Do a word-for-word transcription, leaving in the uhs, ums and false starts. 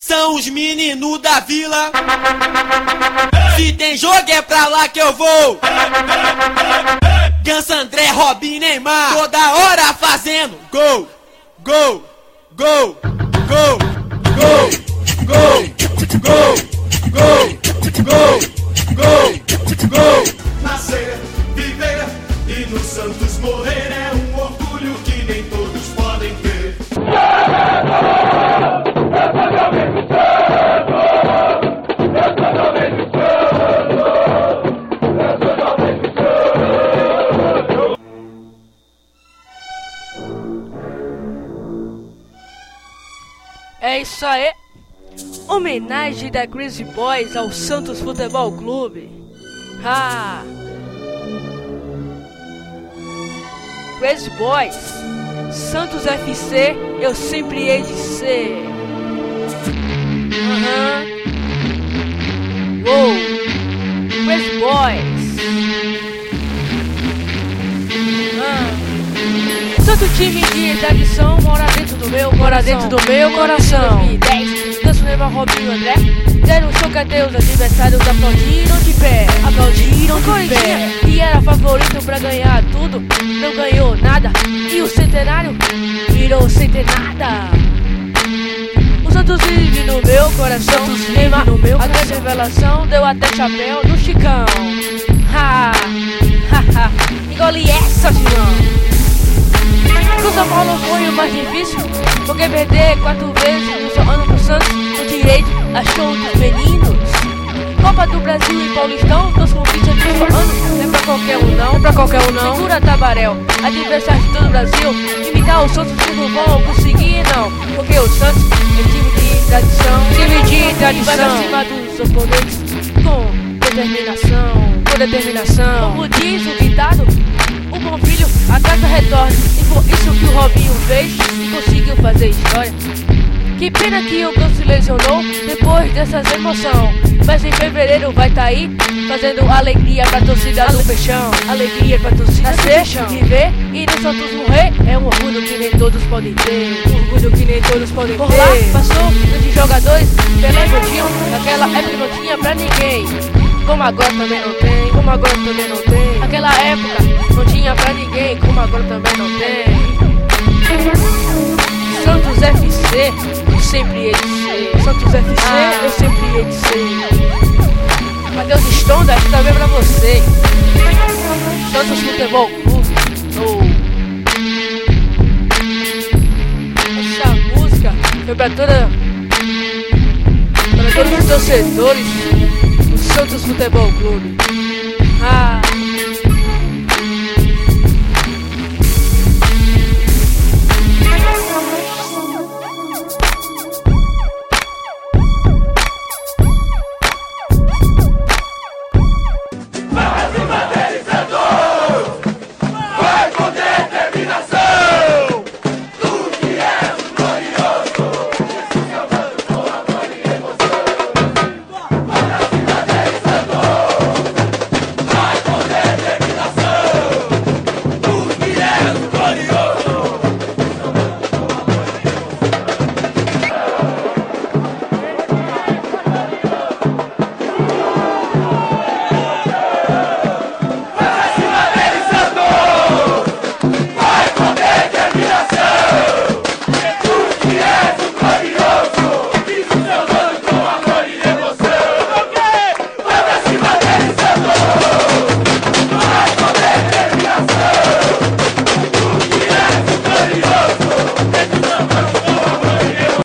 São os meninos da vila. Se tem jogo é pra lá que eu vou. Ganso, André, Robin, Neymar, toda hora fazendo gol, gol, gol, gol, gol, gol, gol, gol, gol, gol, gol. Nascer, viver e no Santos morrer é um orgulho que nem todos podem ter. É isso aí, homenagem da Crazy Boys ao Santos Futebol Clube. Ha! Crazy Boys, Santos F C, eu sempre hei de ser. Aham. Uhum. Uou! Crazy Boys. Ah. Santo time de tradição mora dentro do meu coração. Mora dentro do meu coração. dois mil e dez, Ganso, Neymar, Robinho, André deram show que até os adversários aplaudiram de pé. Aplaudiram de pé. E era favorito pra ganhar tudo, não ganhou nada. E o centenário virou sem ter nada. O Santos vive no meu coração. Santos Neymar, no meu a grande revelação deu até chapéu no Chicão. Ha, ha, ha. Engole essa, Chicão. No São Paulo foi o mais difícil, porque perder quatro vezes no seu ano pro Santos, o direito a show dos meninos. Copa do Brasil e Paulistão, dos conquistas do seu ano, não é pra qualquer um não, é pra qualquer um não. Segura Tabarel, adversário de todo o Brasil, imitar o Santos não vão conseguir não, porque o Santos é time de tradição, time de tradição, vai pra cima dos oponentes com determinação, com determinação. Como diz o ditado, o bom filho a casa retorna. E por isso que o Robinho fez e conseguiu fazer história. Que pena que o Ganso se lesionou depois dessas emoções, mas em fevereiro vai tá aí fazendo alegria pra torcida do Peixão. Alegria pra torcida do Peixão. Viver e no Santos morrer é um orgulho que nem todos podem ter. Um orgulho que nem todos podem ter. Por lá passou grandes jogadores, Pelé, Coutinho, naquela época não tinha pra ninguém. Como agora também não tem, como agora também não tem. Naquela época não tinha pra ninguém, como agora também não tem. Santos F C, eu sempre hei de ser. Santos F C, ah. eu sempre hei de ser. Matheus Stonda, essa também é pra você. Santos Futebol Clube. Oh. Essa música foi pra toda, para todos os torcedores Santos Futebol Clube. Ah.